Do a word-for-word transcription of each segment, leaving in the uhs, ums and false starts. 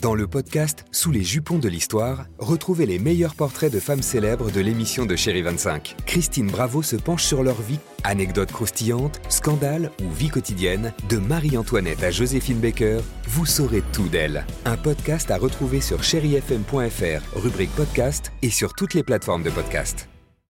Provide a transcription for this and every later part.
Dans le podcast Sous les jupons de l'histoire, retrouvez les meilleurs portraits de femmes célèbres de l'émission de Chérie vingt-cinq. Christine Bravo se penche sur leur vie. Anecdotes croustillantes, scandales ou vie quotidienne, de Marie-Antoinette à Joséphine Baker, vous saurez tout d'elle. Un podcast à retrouver sur chéri f m point f r, rubrique podcast et sur toutes les plateformes de podcast.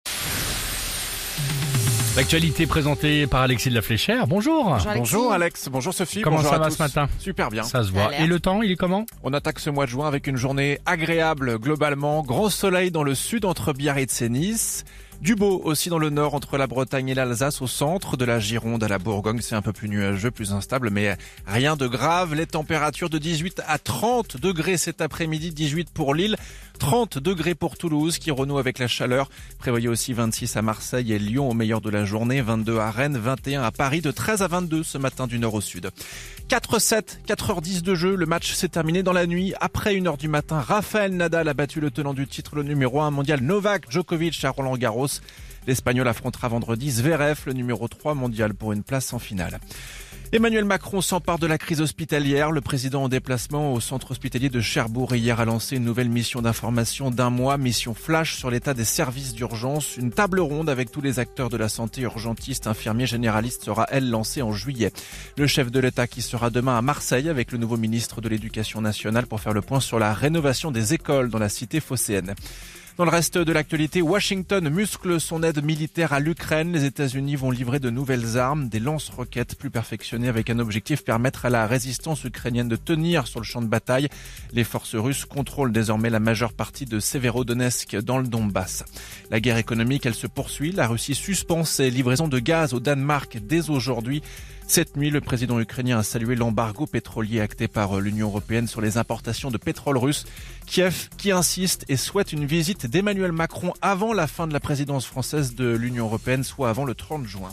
L'actualité présentée par Alexis de la Fléchère. Bonjour. Bonjour Alex. Bonjour Alex, bonjour Sophie. Comment bonjour ça à va tous. ce matin? Super bien. Ça se voit. Et le temps, il est comment? On attaque ce mois de juin avec une journée agréable globalement. Gros soleil dans le sud entre Biarritz et Nice. Du beau aussi dans le nord entre la Bretagne et l'Alsace, au centre de la Gironde à la Bourgogne. C'est un peu plus nuageux, plus instable, mais rien de grave. Les températures de dix-huit à trente degrés cet après-midi, dix-huit pour Lille, trente degrés pour Toulouse qui renoue avec la chaleur. Prévoyez aussi vingt-six à Marseille et Lyon au meilleur de la journée, vingt-deux à Rennes, vingt et un à Paris, de treize à vingt-deux ce matin du nord au sud. quatre sept, quatre heures dix de jeu, le match s'est terminé dans la nuit. Après une heure du matin, Rafael Nadal a battu le tenant du titre, le numéro un mondial Novak Djokovic à Roland-Garros. L'Espagnol affrontera vendredi Zverev, le numéro trois mondial, pour une place en finale. Emmanuel Macron s'empare de la crise hospitalière. Le président en déplacement au centre hospitalier de Cherbourg hier a lancé une nouvelle mission d'information d'un mois, mission flash sur l'état des services d'urgence. Une table ronde avec tous les acteurs de la santé, urgentistes, infirmiers, généralistes, sera elle lancée en juillet. Le chef de l'État qui sera demain à Marseille avec le nouveau ministre de l'Éducation nationale pour faire le point sur la rénovation des écoles dans la cité phocéenne. Dans le reste de l'actualité, Washington muscle son aide militaire à l'Ukraine. Les États-Unis vont livrer de nouvelles armes, des lance-roquettes plus perfectionnées avec un objectif: permettre à la résistance ukrainienne de tenir sur le champ de bataille. Les forces russes contrôlent désormais la majeure partie de Severodonetsk dans le Donbass. La guerre économique, elle se poursuit. La Russie suspend ses livraisons de gaz au Danemark dès aujourd'hui. Cette nuit, le président ukrainien a salué l'embargo pétrolier acté par l'Union européenne sur les importations de pétrole russe. Kiev qui insiste et souhaite une visite d'Emmanuel Macron avant la fin de la présidence française de l'Union européenne, soit avant le trente juin.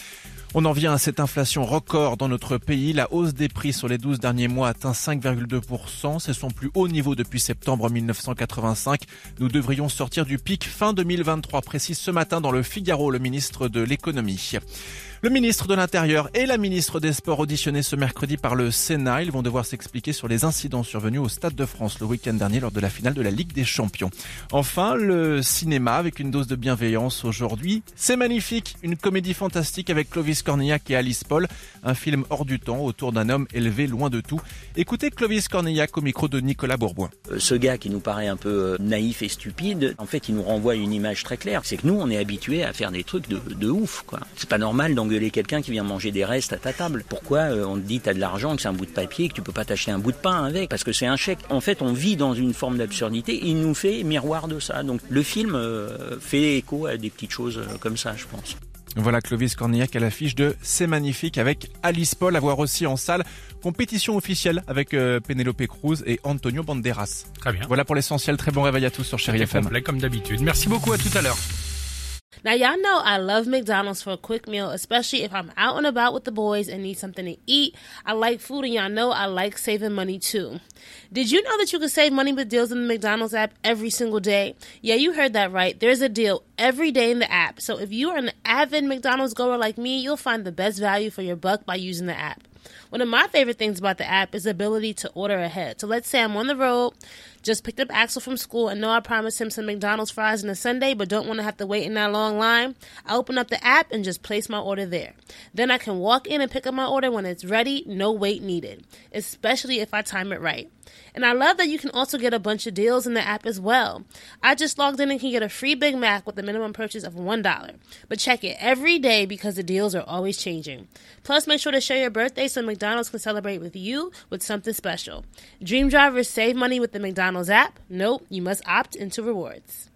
On en vient à cette inflation record dans notre pays. La hausse des prix sur les douze derniers mois atteint cinq virgule deux pour cent. C'est son plus haut niveau depuis septembre mille neuf cent quatre-vingt-cinq. Nous devrions sortir du pic fin deux mille vingt-trois, précise ce matin dans le Figaro le ministre de l'économie. Le ministre de l'Intérieur et la ministre des Sports auditionnés ce mercredi par le Sénat. Ils vont devoir s'expliquer sur les incidents survenus au Stade de France le week-end dernier lors de la finale de la Ligue des Champions. Enfin, le cinéma avec une dose de bienveillance aujourd'hui. C'est magnifique, une comédie fantastique avec Clovis Cornillac et Alice Paul. Un film hors du temps autour d'un homme élevé loin de tout. Écoutez Clovis Cornillac au micro de Nicolas Bourboin. Ce gars qui nous paraît un peu naïf et stupide, en fait, il nous renvoie une image très claire. C'est que nous, on est habitués à faire des trucs de, de ouf, quoi. C'est pas normal d'engueuler quelqu'un qui vient manger des restes à ta table. Pourquoi euh, on te dit t'as de l'argent, que c'est un bout de papier, que tu peux pas t'acheter un bout de pain avec, parce que c'est un chèque. En fait, on vit dans une forme d'absurdité. Il nous fait miroir de ça. Donc le film euh, fait écho à des petites choses euh, comme ça, je pense. Voilà Clovis Cornillac à l'affiche de C'est magnifique avec Alice Paul, à voir aussi en salle. Compétition officielle avec euh, Penélope Cruz et Antonio Banderas. Très bien. Voilà pour l'essentiel. Très bon réveil à tous sur Chéri F M. Complet comme d'habitude. Merci beaucoup, à tout à l'heure. Now, y'all know I love McDonald's for a quick meal, especially if I'm out and about with the boys and need something to eat. I like food, and y'all know I like saving money, too. Did you know that you can save money with deals in the McDonald's app every single day? Yeah, you heard that right. There's a deal every day in the app. So if you are an avid McDonald's goer like me, you'll find the best value for your buck by using the app. One of my favorite things about the app is the ability to order ahead. So let's say I'm on the road, just picked up Axel from school, and know I promised him some McDonald's fries on a Sunday, but don't want to have to wait in that long line. I open up the app and just place my order there. Then I can walk in and pick up my order when it's ready, no wait needed, especially if I time it right. And I love that you can also get a bunch of deals in the app as well. I just logged in and can get a free Big Mac with a minimum purchase of one dollar. But check it every day because the deals are always changing. Plus, make sure to share your birthday so McDonald's can celebrate with you with something special. Dream drivers save money with the McDonald's app. Nope, you must opt into rewards.